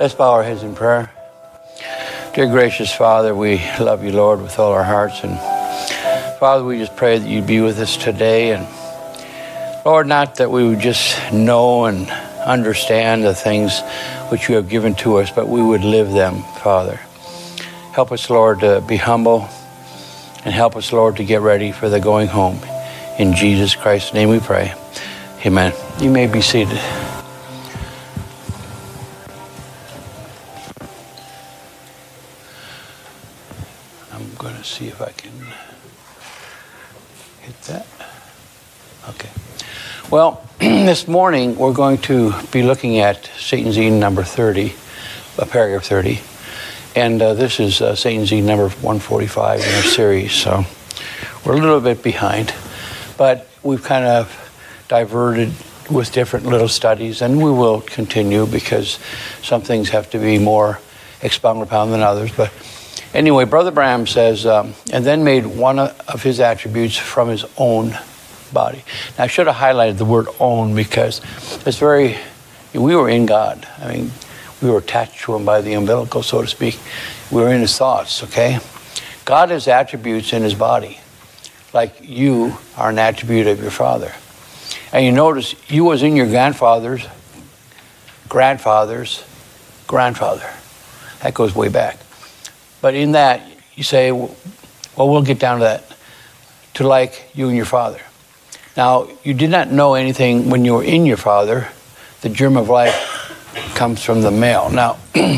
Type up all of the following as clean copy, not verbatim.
Let's bow our heads in prayer. Dear gracious Father, we love you, Lord, with all our hearts. And Father, we just pray that you'd be with us today. And Lord, not that we would just know and understand the things which you have given to us, but we would live them, Father. Help us, Lord, to be humble, and help us, Lord, to get ready for the going home. In Jesus Christ's name we pray. Amen. You may be seated. I'm going to see if I can hit that. Okay. Well, this morning we're going to be looking at Satan's Eden number 30, paragraph 30. And this is Satan's Eden number 145 in our series. So we're a little bit behind. But we've kind of diverted with different little studies. And we will continue because some things have to be more expounded upon than others. But anyway, Brother Branham says, and then made one of his attributes from his own body. Now, I should have highlighted the word own because it's we were in God. I mean, we were attached to him by the umbilical, so to speak. We were in his thoughts, okay? God has attributes in his body, like you are an attribute of your father. And you notice you was in your grandfather's grandfather. That goes way back. But in that, you say, well, we'll get down to that, to like you and your father. Now, you did not know anything when you were in your father. The germ of life comes from the male. Now,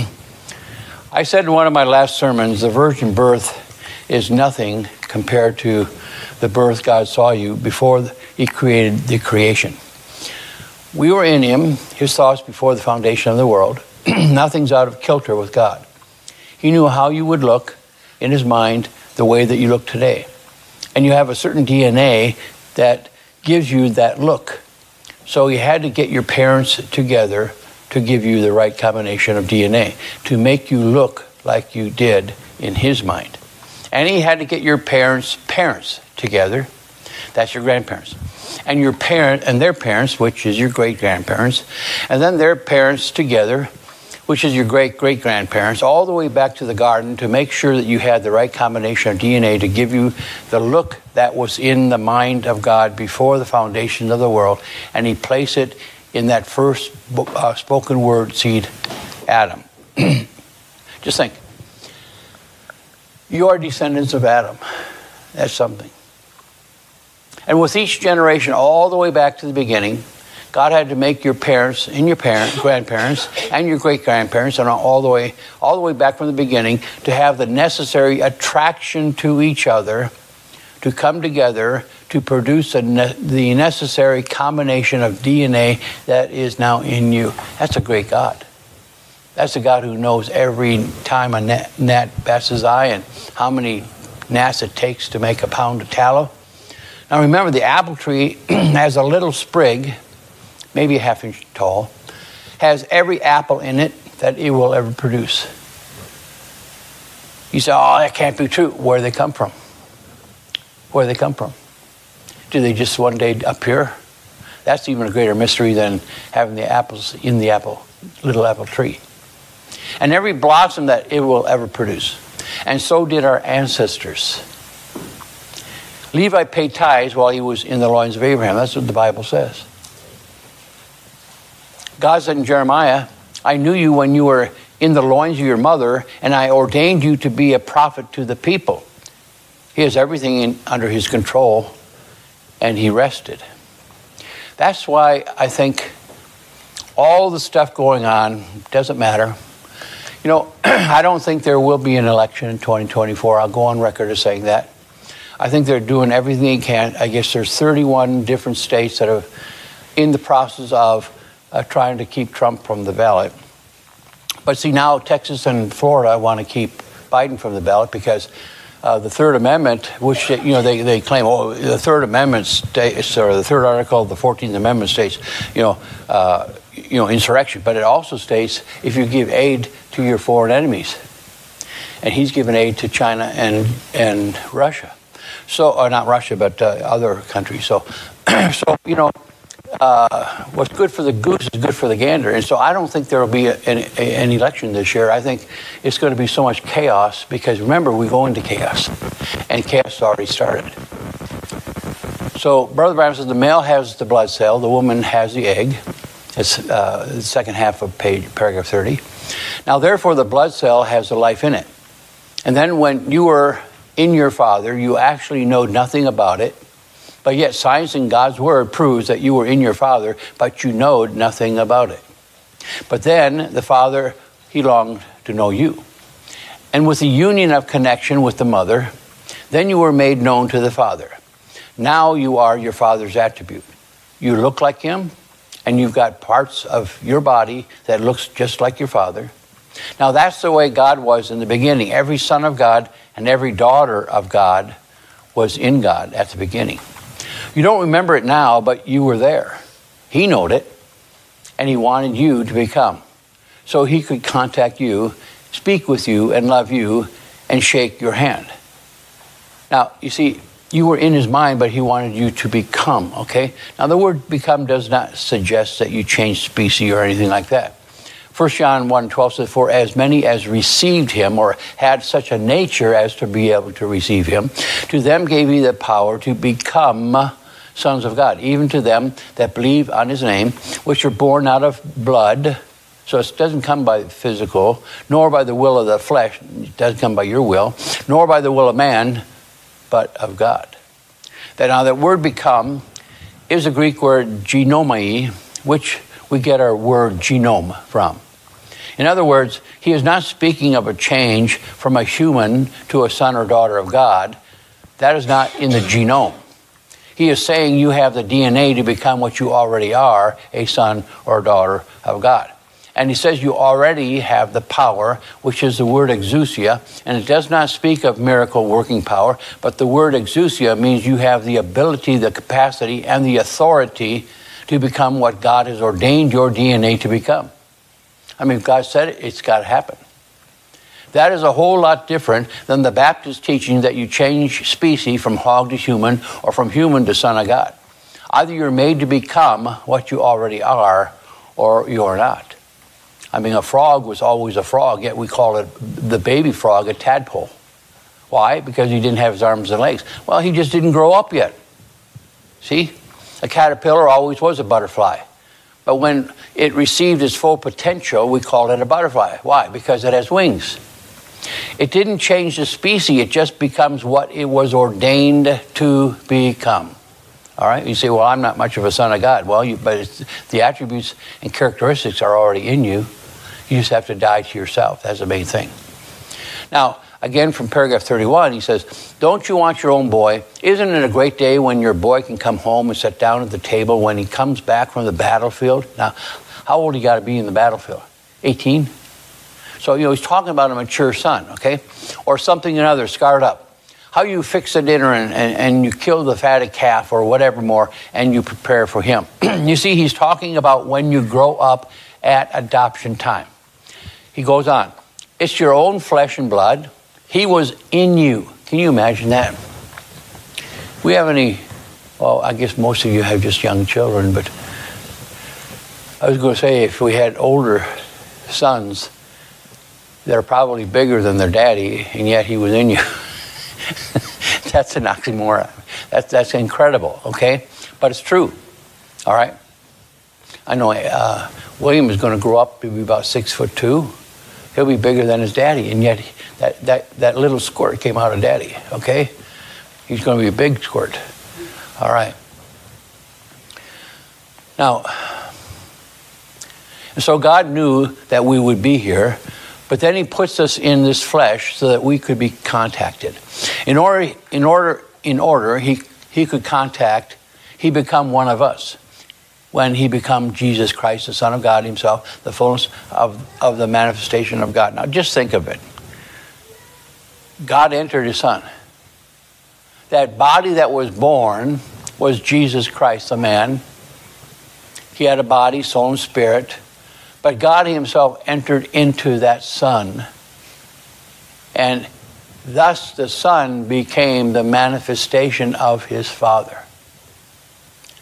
I said in one of my last sermons, the virgin birth is nothing compared to the birth God saw you before he created the creation. We were in him, his thoughts before the foundation of the world. Nothing's out of kilter with God. He knew how you would look in his mind the way that you look today. And you have a certain DNA that gives you that look. So you had to get your parents together to give you the right combination of DNA to make you look like you did in his mind. And he had to get your parents' together. That's your grandparents. And your parent and their parents, which is your great-grandparents. And then their parents together, which is your great-great-grandparents, all the way back to the garden to make sure that you had the right combination of DNA to give you the look that was in the mind of God before the foundation of the world. And he placed it in that first spoken word seed, Adam. Just think. You are descendants of Adam. That's something. And with each generation, all the way back to the beginning, God had to make your parents and your grandparents and your great-grandparents and all the way back from the beginning to have the necessary attraction to each other to come together to produce the necessary combination of DNA that is now in you. That's a great God. That's a God who knows every time a gnat bats his eye and how many gnats it takes to make a pound of tallow. Now remember, the apple tree has a little sprig, maybe a half-inch tall, has every apple in it that it will ever produce. You say, oh, that can't be true. Where do they come from? Where do they come from? Do they just one day appear? That's even a greater mystery than having the apples in the little apple tree. And every blossom that it will ever produce. And so did our ancestors. Levi paid tithes while he was in the loins of Abraham. That's what the Bible says. God said in Jeremiah, I knew you when you were in the loins of your mother, and I ordained you to be a prophet to the people. He has everything under his control, and he rested. That's why I think all the stuff going on doesn't matter. You know, I don't think there will be an election in 2024. I'll go on record as saying that. I think they're doing everything they can. I guess there's 31 different states that are in the process of trying to keep Trump from the ballot. But see, now Texas and Florida want to keep Biden from the ballot because the Third Amendment, which they claim, the Third Amendment states, or the Third Article of the 14th Amendment states, insurrection. But it also states if you give aid to your foreign enemies, and he's given aid to China and Russia. So, or not Russia, but other countries. So, what's good for the goose is good for the gander. And so I don't think there will be an election this year. I think it's going to be so much chaos because, remember, we go into chaos. And chaos already started. So Brother Branham says the male has the blood cell, the woman has the egg. It's the second half of paragraph 30. Now, therefore, the blood cell has the life in it. And then when you were in your father, you actually know nothing about it. But yet science and God's word proves that you were in your father, but you know nothing about it. But then the father, he longed to know you. And with the union of connection with the mother, then you were made known to the father. Now you are your father's attribute. You look like him, and you've got parts of your body that looks just like your father. Now that's the way God was in the beginning. Every son of God and every daughter of God was in God at the beginning. You don't remember it now, but you were there. He knowed it, and he wanted you to become. So he could contact you, speak with you, and love you, and shake your hand. Now, you see, you were in his mind, but he wanted you to become, okay? Now, the word become does not suggest that you change species or anything like that. 1 John 1:12 says, for as many as received him or had such a nature as to be able to receive him, to them gave he the power to become sons of God, even to them that believe on his name, which are born out of blood. So it doesn't come by physical, nor by the will of the flesh. It doesn't come by your will, nor by the will of man, but of God. Now that word become is a Greek word genomai, which we get our word genome from. In other words, he is not speaking of a change from a human to a son or daughter of God. That is not in the genome. He is saying you have the DNA to become what you already are, a son or daughter of God. And he says you already have the power, which is the word exousia, and it does not speak of miracle working power, but the word exousia means you have the ability, the capacity, and the authority to become what God has ordained your DNA to become. I mean, if God said it, it's got to happen. That is a whole lot different than the Baptist teaching that you change species from hog to human or from human to son of God. Either you're made to become what you already are or you're not. I mean, a frog was always a frog, yet we call it the baby frog a tadpole. Why? Because he didn't have his arms and legs. Well, he just didn't grow up yet. See? A caterpillar always was a butterfly. But when it received its full potential, we called it a butterfly. Why? Because it has wings. It didn't change the species. It just becomes what it was ordained to become. All right? You say, well, I'm not much of a son of God. Well, but the attributes and characteristics are already in you. You just have to die to yourself. That's the main thing. Now, again, from paragraph 31, he says, don't you want your own boy? Isn't it a great day when your boy can come home and sit down at the table when he comes back from the battlefield? Now, how old you got to be in the battlefield? 18? So, he's talking about a mature son, okay? Or something another, scarred up. How you fix a dinner and you kill the fatted calf or whatever more, and you prepare for him. You see, he's talking about when you grow up at adoption time. He goes on. It's your own flesh and blood. He was in you. Can you imagine that? We have any, well, I guess most of you have just young children, but I was going to say if we had older sons that are probably bigger than their daddy, and yet he was in you. That's an oxymoron. That's incredible, okay? But it's true, all right? I know William is going to grow up to be about 6'2". He'll be bigger than his daddy, and yet that little squirt came out of daddy, okay? He's going to be a big squirt. All right. Now, so God knew that we would be here, but then he puts us in this flesh so that we could be contacted. In order, he could contact, he become one of us. When he become Jesus Christ, the Son of God himself, the fullness of the manifestation of God. Now just think of it. God entered his Son. That body that was born was Jesus Christ, the man. He had a body, soul, and spirit. But God himself entered into that Son. And thus the Son became the manifestation of his Father.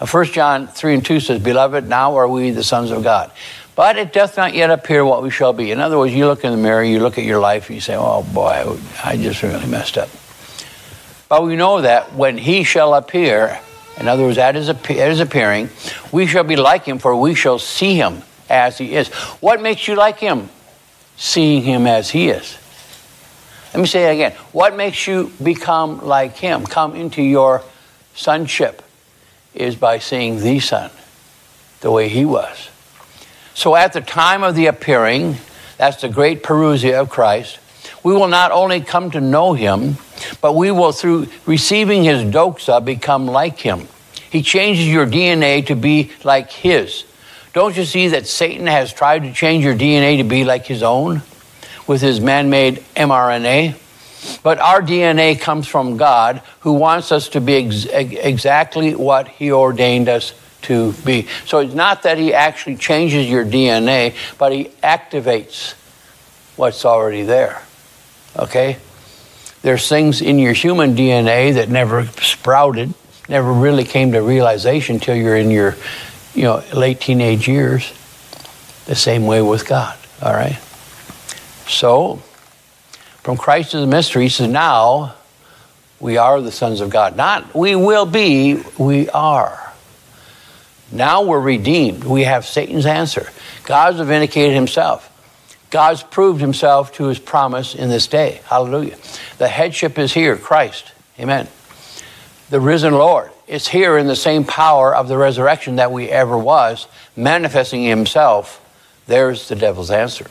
1 John 3 and 2 says, Beloved, now are we the sons of God. But it doth not yet appear what we shall be. In other words, you look in the mirror, you look at your life, and you say, oh boy, I just really messed up. But we know that when he shall appear, in other words, at his appearing, we shall be like him, for we shall see him as he is. What makes you like him? Seeing him as he is. Let me say it again. What makes you become like him, come into your sonship, is by seeing the Son the way he was. So at the time of the appearing, that's the great parousia of Christ, we will not only come to know him, but we will, through receiving his doxa, become like him. He changes your DNA to be like his. Don't you see that Satan has tried to change your DNA to be like his own with his man-made mRNA? But our DNA comes from God, who wants us to be exactly what he ordained us to be. So it's not that he actually changes your DNA, but he activates what's already there. Okay? There's things in your human DNA that never sprouted, never really came to realization till you're in your late teenage years. The same way with God. All right? So, from Christ to the mystery, he says, now we are the sons of God. Not we will be, we are. Now we're redeemed. We have Satan's answer. God's vindicated himself. God's proved himself to his promise in this day. Hallelujah. The headship is here, Christ. Amen. The risen Lord is here in the same power of the resurrection that we ever was, manifesting himself. There's the devil's answer.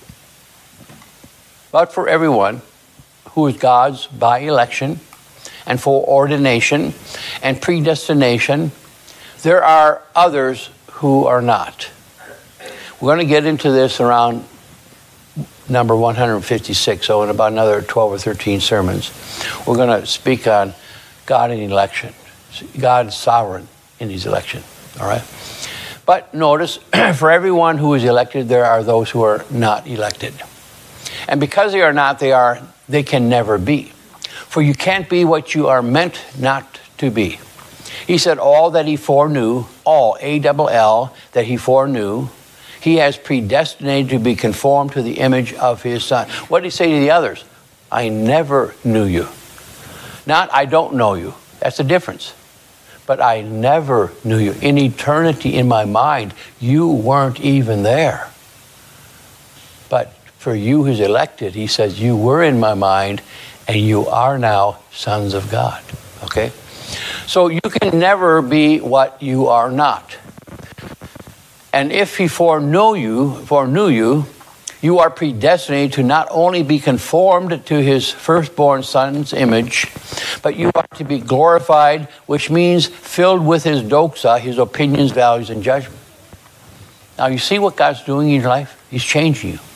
But for everyone who is God's by election and foreordination and predestination, there are others who are not. We're going to get into this around number 156, so in about another 12 or 13 sermons. We're going to speak on God and election. God's sovereign in his election. All right? But notice, for everyone who is elected, there are those who are not elected. And because they are not, they can never be. For you can't be what you are meant not to be. He said, all that he foreknew, all, A-double-L, that he foreknew, he has predestinated to be conformed to the image of his Son. What did he say to the others? I never knew you. Not, I don't know you. That's the difference. But I never knew you. In eternity, in my mind, you weren't even there. But for you who's elected, he says, you were in my mind, and you are now sons of God. Okay? So you can never be what you are not. And if he foreknew you, you are predestinated to not only be conformed to his firstborn son's image, but you are to be glorified, which means filled with his doxa, his opinions, values, and judgment. Now you see what God's doing in your life? He's changing you.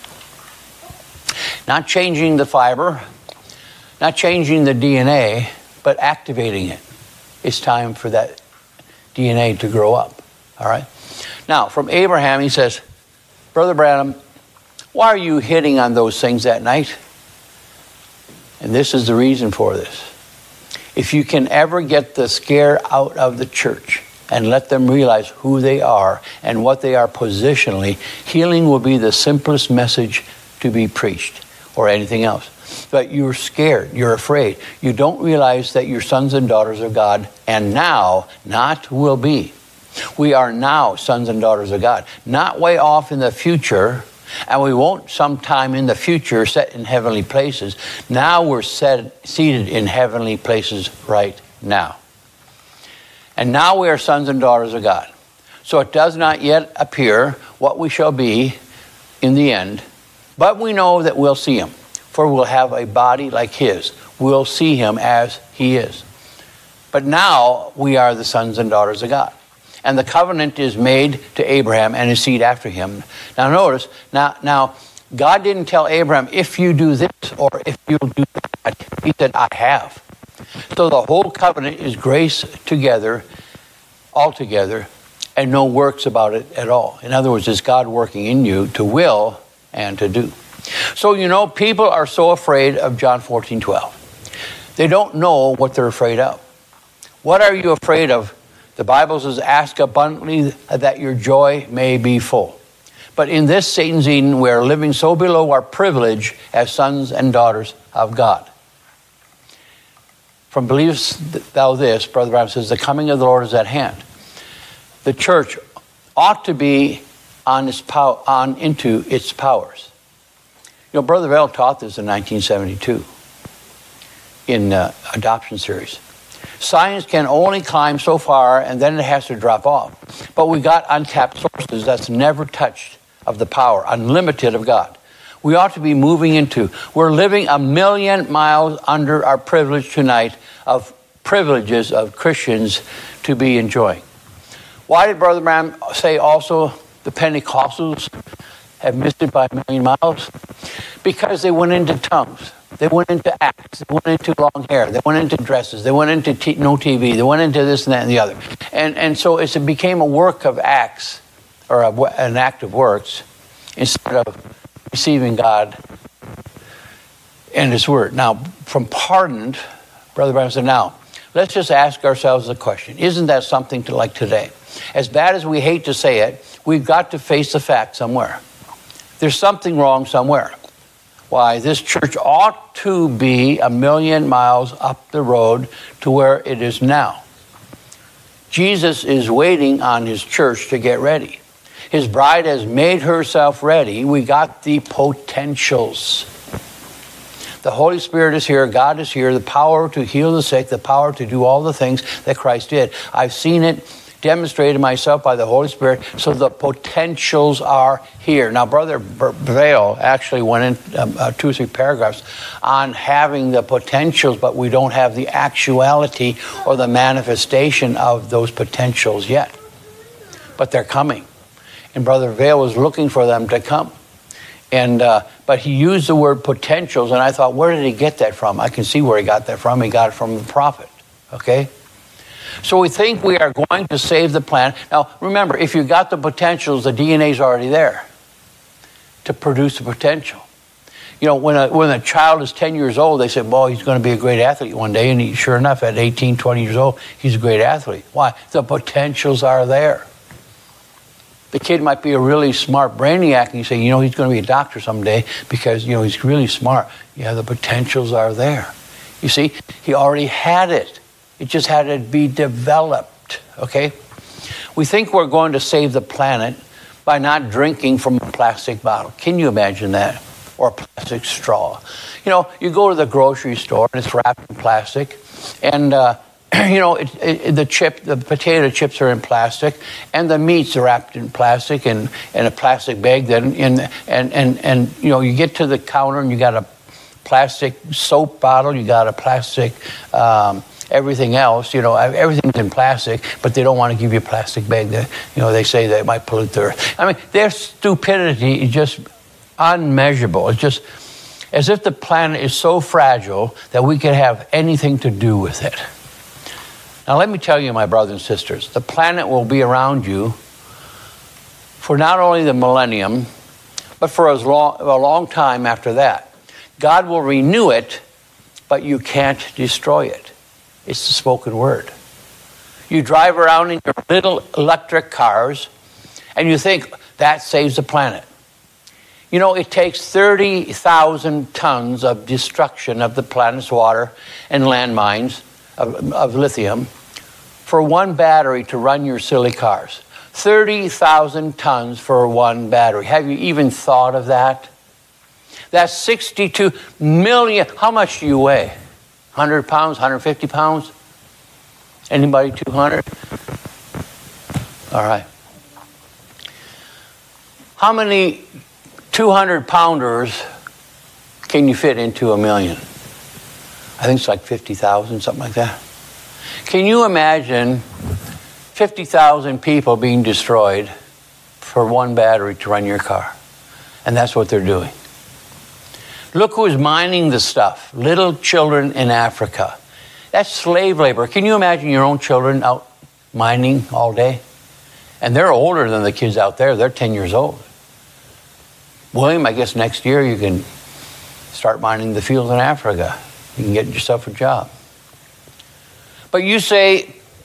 Not changing the fiber, not changing the DNA, but activating it. It's time for that DNA to grow up. All right? Now, from Abraham, he says, Brother Branham, why are you hitting on those things that night? And this is the reason for this. If you can ever get the scare out of the church and let them realize who they are and what they are positionally, healing will be the simplest message to be preached or anything else. But you're scared, you're afraid. You don't realize that you're sons and daughters of God, and now, not will be. We are now sons and daughters of God. Not way off in the future, and we won't sometime in the future set in heavenly places. Now we're seated in heavenly places right now. And now we are sons and daughters of God. So it does not yet appear what we shall be in the end, but we know that we'll see him. For we'll have a body like his. We'll see him as he is. But now we are the sons and daughters of God. And the covenant is made to Abraham and his seed after him. Now notice, now God didn't tell Abraham, if you do this or if you'll do that. He said, I have. So the whole covenant is grace together, all together, and no works about it at all. In other words, it's God working in you to will and to do. So, people are so afraid of John 14:12. They don't know what they're afraid of. What are you afraid of The Bible says, ask abundantly that your joy may be full. But in this Satan's Eden, we are living so below our privilege as sons and daughters of God. From believest thou this, Brother Branham says, the coming of the Lord is at hand. The church ought to be on into its powers. You know, Brother Vale taught this in 1972 in adoption series. Science can only climb so far, and then it has to drop off. But we got untapped sources that's never touched of the power, unlimited of God. We ought to be moving into. We're living 1,000,000 miles under our privilege tonight of privileges of Christians to be enjoying. Why did Brother Branham say also the Pentecostals have missed it by 1,000,000 miles? Because they went into tongues. They went into acts. They went into long hair. They went into dresses. They went into no TV. They went into this and that and the other. And so it became a work of acts, or an act of works, instead of receiving God and His Word. Now, from pardoned, Brother Branham said, now, let's just ask ourselves the question. Isn't that something to like today? As bad as we hate to say it, we've got to face the fact somewhere. There's something wrong somewhere. Why, this church ought to be 1,000,000 miles up the road to where it is now. Jesus is waiting on His church to get ready. His bride has made herself ready. We got the potentials. The Holy Spirit is here. God is here. The power to heal the sick. The power to do all the things that Christ did. I've seen it demonstrated myself by the Holy Spirit. So the potentials are here. Now, Brother Vale actually went in 2 or 3 paragraphs on having the potentials, but we don't have the actuality or the manifestation of those potentials yet. But they're coming. And Brother Vale was looking for them to come. And but he used the word potentials, and I thought, where did he get that from? I can see where he got that from. He got it from the prophet. Okay? So we think we are going to save the planet. Now, remember, if you got the potentials, the DNA is already there to produce the potential. You know, when a child is 10 years old, they say, well, he's going to be a great athlete one day. And sure enough, at 18, 20 years old, he's a great athlete. Why? The potentials are there. The kid might be a really smart brainiac, and you say, you know, he's going to be a doctor someday because, you know, he's really smart. Yeah, the potentials are there. You see, he already had it. It just had to be developed, okay? We think we're going to save the planet by not drinking from a plastic bottle. Can you imagine that? Or a plastic straw. You know, you go to the grocery store, and it's wrapped in plastic, and you know, the potato chips are in plastic, and the meat's wrapped in plastic and a plastic bag. Then and you know, you get to the counter and you got a plastic soap bottle, you got a plastic everything else. You know, everything's in plastic, but they don't want to give you a plastic bag. That, you know, they say that it might pollute the earth. I mean, their stupidity is just unmeasurable. It's just as if the planet is so fragile that we could have anything to do with it. Now, let me tell you, my brothers and sisters, the planet will be around you for not only the millennium, but for a long time after that. God will renew it, but you can't destroy it. It's the spoken word. You drive around in your little electric cars, and you think that saves the planet. You know, it takes 30,000 tons of destruction of the planet's water and landmines of lithium for one battery to run your silly cars. 30,000 tons for one battery. Have you even thought of that? That's 62 million. How much do you weigh? 100 pounds, 150 pounds? Anybody 200? All right. How many 200-pounders can you fit into a million? I think it's like 50,000, something like that. Can you imagine 50,000 people being destroyed for one battery to run your car? And that's what they're doing. Look who's mining the stuff. Little children in Africa. That's slave labor. Can you imagine your own children out mining all day? And they're older than the kids out there. They're 10 years old. William, I guess next year you can start mining the fields in Africa. You can get yourself a job. But you say,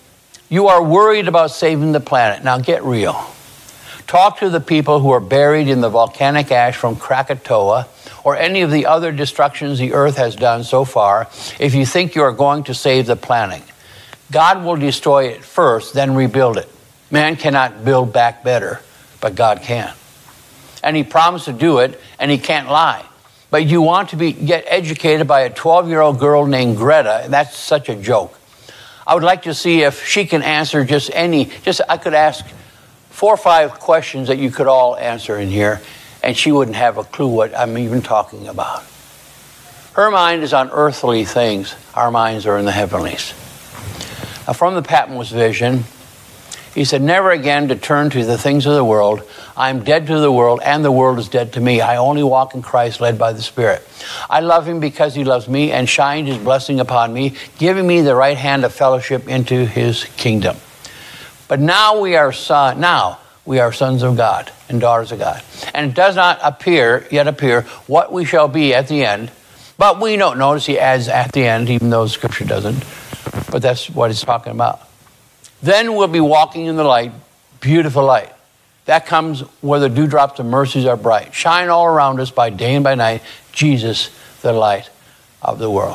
You are worried about saving the planet. Now get real. Talk to the people who are buried in the volcanic ash from Krakatoa or any of the other destructions the earth has done so far if you think you are going to save the planet. God will destroy it first, then rebuild it. Man cannot build back better, but God can. And he promised to do it, and he can't lie. But you want to get educated by a 12-year-old girl named Greta. That's such a joke. I would like to see if she can answer I could ask 4 or 5 questions that you could all answer in here, and she wouldn't have a clue what I'm even talking about. Her mind is on earthly things. Our minds are in the heavenlies. Now, from the Patmos vision, he said, never again to turn to the things of the world. I'm dead to the world, and the world is dead to me. I only walk in Christ, led by the Spirit. I love him because he loves me and shined his blessing upon me, giving me the right hand of fellowship into his kingdom. But now we are sons of God and daughters of God. And it does not yet appear what we shall be at the end. But we know, notice he adds at the end, even though the scripture doesn't. But that's what he's talking about. Then we'll be walking in the light, beautiful light. That comes where the dewdrops of mercies are bright. Shine all around us by day and by night, Jesus, the light of the world.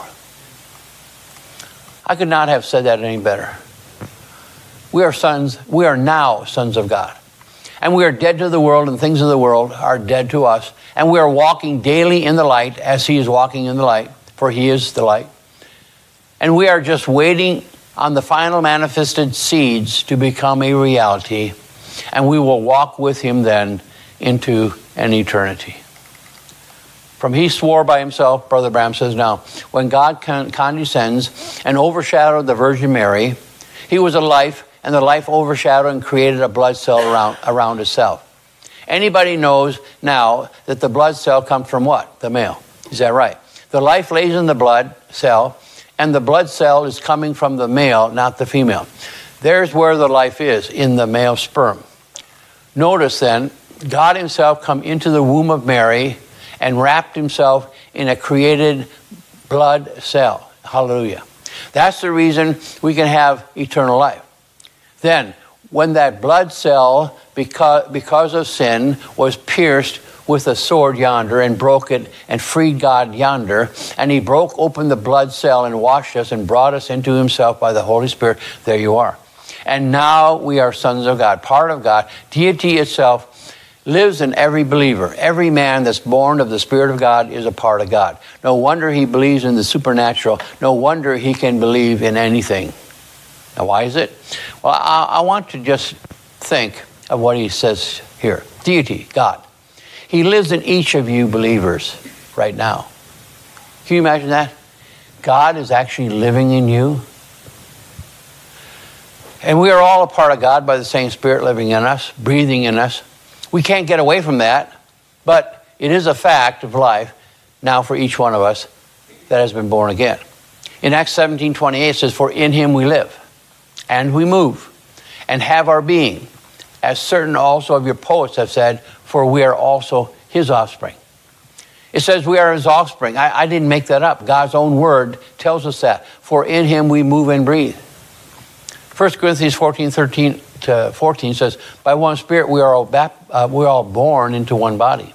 I could not have said that any better. We are now sons of God. And we are dead to the world, and things of the world are dead to us. And we are walking daily in the light as he is walking in the light, for he is the light. And we are just waiting on the final manifested seeds to become a reality, and we will walk with him then into an eternity. From he swore by himself, Brother Branham says, now, when God condescends and overshadowed the Virgin Mary, he was a life, and the life overshadowed and created a blood cell around itself. Anybody knows now that the blood cell comes from what? The male. Is that right? The life lays in the blood cell, and the blood cell is coming from the male, not the female. There's where the life is, in the male sperm. Notice then, God himself come into the womb of Mary and wrapped himself in a created blood cell. Hallelujah. That's the reason we can have eternal life. Then, when that blood cell, because of sin, was pierced with a sword yonder and broke it and freed God yonder, and he broke open the blood cell and washed us and brought us into himself by the Holy Spirit, there you are. And now we are sons of God, part of God. Deity itself lives in every believer. Every man that's born of the Spirit of God is a part of God. No wonder he believes in the supernatural. No wonder he can believe in anything. Now, why is it? Well, I want to just think of what he says here. Deity, God. He lives in each of you believers right now. Can you imagine that? God is actually living in you. And we are all a part of God by the same Spirit living in us, breathing in us. We can't get away from that, but it is a fact of life now for each one of us that has been born again. In Acts 17:28 it says, for in him we live, and we move, and have our being, as certain also of your poets have said, for we are also his offspring. It says we are his offspring. I didn't make that up. God's own word tells us that. For in him we move and breathe. 1 Corinthians 14:13-14 says, by one Spirit we are all born into one body.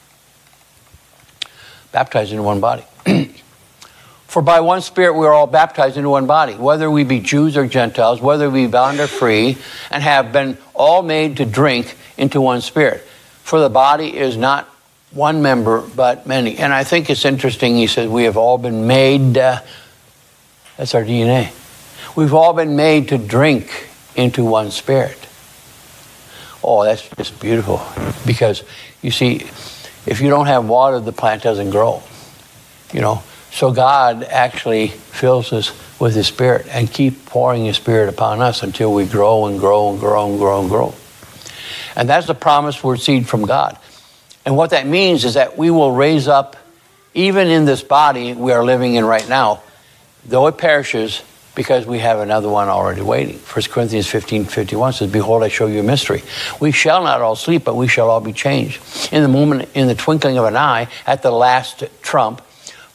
Baptized into one body. For by one Spirit we are all baptized into one body, whether we be Jews or Gentiles, whether we be bond or free, and have been all made to drink into one Spirit. For the body is not one member, but many. And I think it's interesting, he says, we have all been made, that's our DNA. We've all been made to drink into one Spirit. Oh, that's just beautiful. Because, you see, if you don't have water, the plant doesn't grow. You know, so God actually fills us with his Spirit and keep pouring his Spirit upon us until we grow and grow and grow and grow and grow. And that's the promised word seed from God. And what that means is that we will raise up, even in this body we are living in right now, though it perishes, because we have another one already waiting. 1 Corinthians 15:51 says, behold, I show you a mystery. We shall not all sleep, but we shall all be changed. In the moment, in the twinkling of an eye, at the last trump.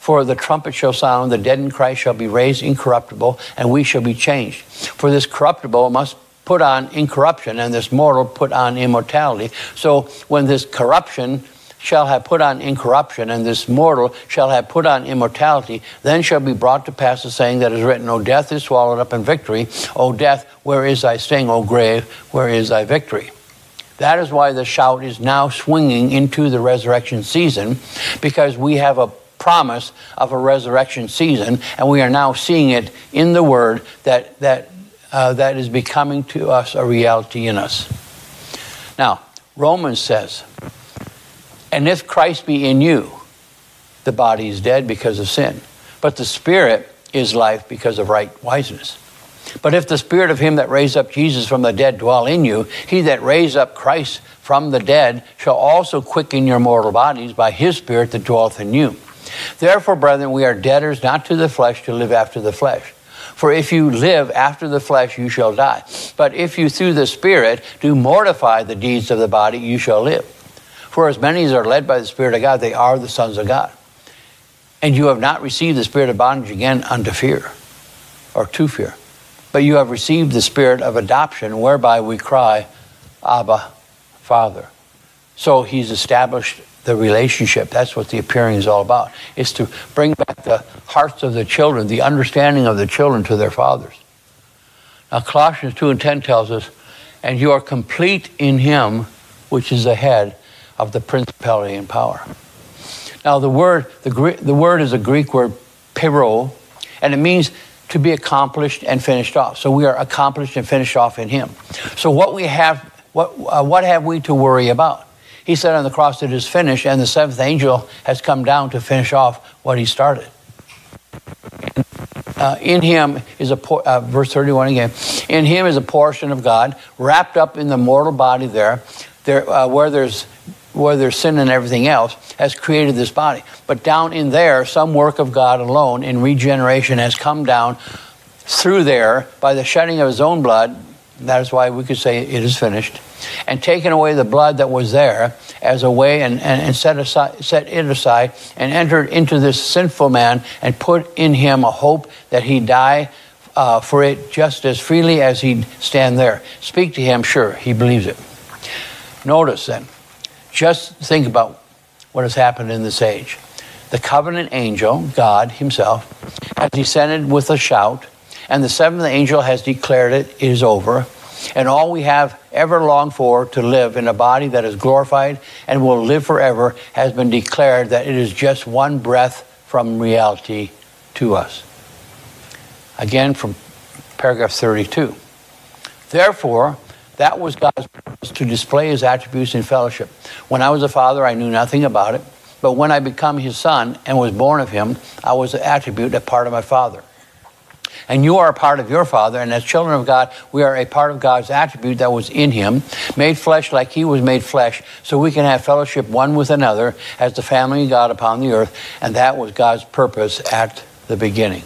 For the trumpet shall sound, the dead in Christ shall be raised incorruptible, and we shall be changed. For this corruptible must put on incorruption, and this mortal put on immortality. So when this corruption shall have put on incorruption, and this mortal shall have put on immortality, then shall be brought to pass the saying that is written, O death is swallowed up in victory. O death, where is thy sting? O grave, where is thy victory? That is why the shout is now swinging into the resurrection season, because we have a promise of a resurrection season, and we are now seeing it in the Word that is becoming to us a reality in us. Now, Romans says, and if Christ be in you, the body is dead because of sin, but the Spirit is life because of right wiseness. But if the Spirit of him that raised up Jesus from the dead dwell in you, he that raised up Christ from the dead shall also quicken your mortal bodies by his Spirit that dwelleth in you. Therefore, brethren, we are debtors not to the flesh to live after the flesh. For if you live after the flesh, you shall die. But if you through the Spirit do mortify the deeds of the body, you shall live. For as many as are led by the Spirit of God, they are the sons of God. And you have not received the spirit of bondage again unto fear, or to fear. But you have received the spirit of adoption, whereby we cry, Abba, Father. So he's established the relationship. That's what the appearing is all about. It's to bring back the hearts of the children, the understanding of the children to their fathers. Now Colossians 2:10 tells us, and you are complete in him, which is the head of the principality and power. Now the word is a Greek word, piro, and it means to be accomplished and finished off. So we are accomplished and finished off in him. So what have we to worry about? He said on the cross it is finished, and the seventh angel has come down to finish off what he started. In him is verse 31 again. In him is a portion of God wrapped up in the mortal body where there's sin and everything else, has created this body. But down in there, some work of God alone in regeneration has come down through there by the shedding of his own blood. That is why we could say it is finished. And taken away the blood that was there as a way and set it aside and entered into this sinful man and put in him a hope that he'd die for it just as freely as he'd stand there. Speak to him, sure, he believes it. Notice then, just think about what has happened in this age. The covenant angel, God himself, has descended with a shout, and the seventh angel has declared it is over. And all we have ever longed for to live in a body that is glorified and will live forever has been declared that it is just one breath from reality to us. Again, from paragraph 32. Therefore, that was God's purpose, to display his attributes in fellowship. When I was a father, I knew nothing about it. But when I become his son and was born of him, I was an attribute, a part of my father. And you are a part of your father, and as children of God, we are a part of God's attribute that was in him, made flesh like he was made flesh, so we can have fellowship one with another as the family of God upon the earth. And that was God's purpose at the beginning.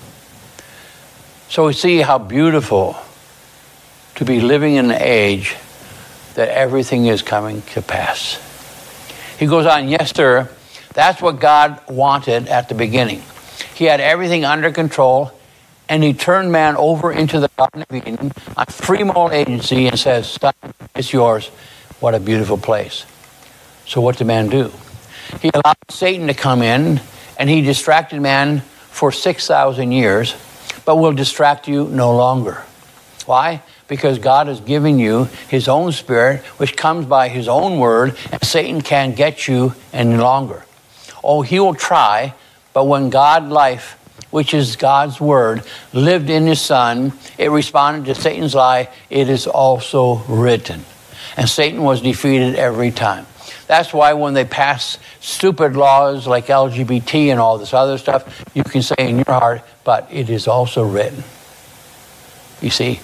So we see how beautiful to be living in an age that everything is coming to pass. He goes on, yes, sir, that's what God wanted at the beginning. He had everything under control, and he turned man over into the Garden of Eden on free moral agency and says, son, it's yours. What a beautiful place. So what did man do? He allowed Satan to come in, and he distracted man for 6,000 years, but will distract you no longer. Why? Because God has given you his own spirit, which comes by his own word, and Satan can't get you any longer. Oh, he will try, but when God life, which is God's word, lived in his son, it responded to Satan's lie, it is also written. And Satan was defeated every time. That's why when they pass stupid laws like LGBT and all this other stuff, you can say in your heart, but it is also written. You see?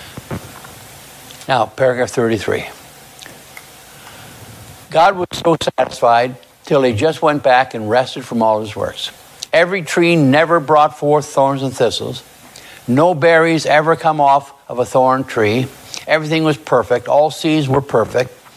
Now, paragraph 33. God was so satisfied till he just went back and rested from all his works. Every tree never brought forth thorns and thistles. No berries ever come off of a thorn tree. Everything was perfect. All seeds were perfect.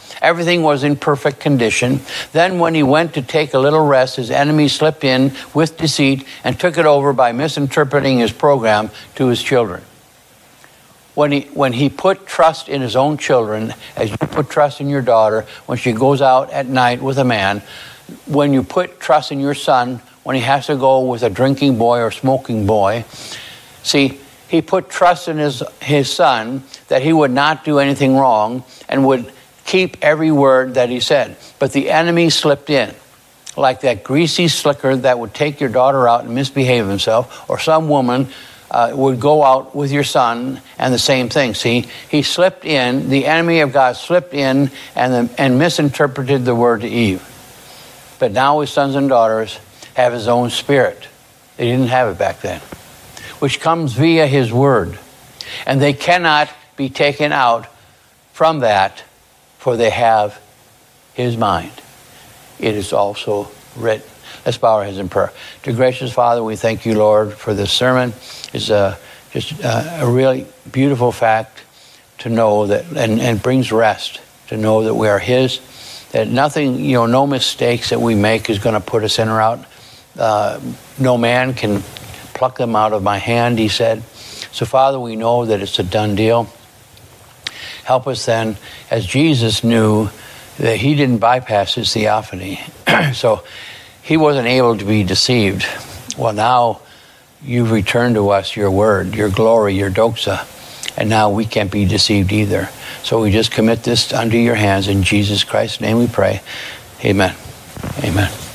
Everything was in perfect condition. Then when he went to take a little rest, his enemy slipped in with deceit and took it over by misinterpreting his program to his children. When he put trust in his own children, as you put trust in your daughter when she goes out at night with a man, when you put trust in your son when he has to go with a drinking boy or smoking boy, see, he put trust in his son that he would not do anything wrong and would keep every word that he said. But the enemy slipped in, like that greasy slicker that would take your daughter out and misbehave himself, or some woman would go out with your son and the same thing. See, he slipped in, the enemy of God slipped in and misinterpreted the word to Eve. But now his sons and daughters have his own spirit. They didn't have it back then, which comes via his word. And they cannot be taken out from that, for they have his mind. It is also written. Let's bow our heads in prayer. Dear gracious Father, we thank you, Lord, for this sermon. It's just a really beautiful fact to know that, and brings rest to know that we are his, that nothing, no mistakes that we make is going to put us in or out. No man can pluck them out of my hand, he said. So, Father, we know that it's a done deal. Help us then, as Jesus knew that he didn't bypass his theophany. So he wasn't able to be deceived. Well, now you've returned to us your word, your glory, your doxa, and now we can't be deceived either. So we just commit this unto your hands. In Jesus Christ's name we pray. Amen. Amen.